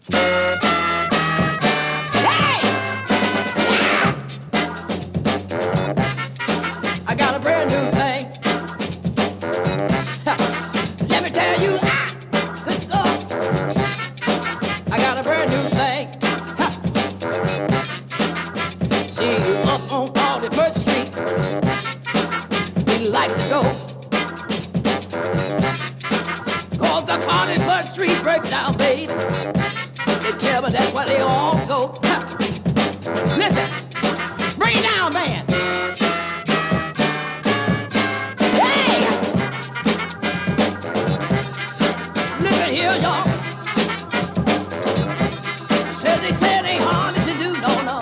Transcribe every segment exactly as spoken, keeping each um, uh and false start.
Hey! Yeah! I got a brand new thing. Let me tell you, I could go. I got a brand new thing. See you up on forty-first Street. We like to go. Cause the forty-first Street breakdown, baby. They tell me that's where they all go. Listen, bring it down, man. Hey! Listen here, y'all. Said they said ain't hard to do, no, no.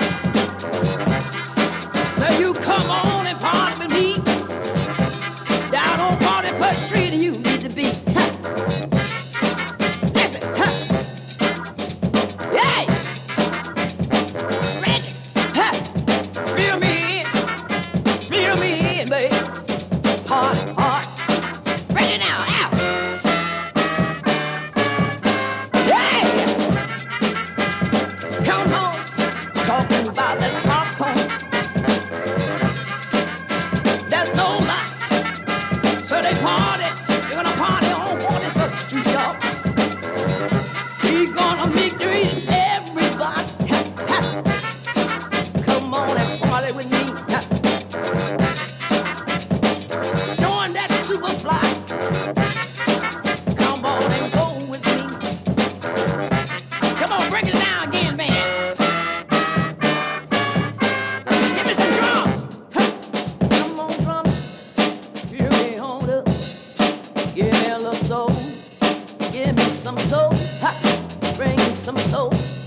So you come on and party with me. Down on forty-first Street and you need to be. Listen, huh? Hey! Reggie, huh? Feel me in, feel me in, baby. Party, party. Bring it now, out. Hey! Come on, talking about that popcorn. That's no lie. So they party, they're gonna party on forty-first Street, y'all. We gonna make the reason everybody. Ha, ha. Come on and party with me. Ha. Doing that super fly. Come on and go with me. Come on, break it down again, man. Give me some drums. Ha. Come on, drums. Feel me on up. Give me a little soul. Give me some soul. Ha. Bring some soul.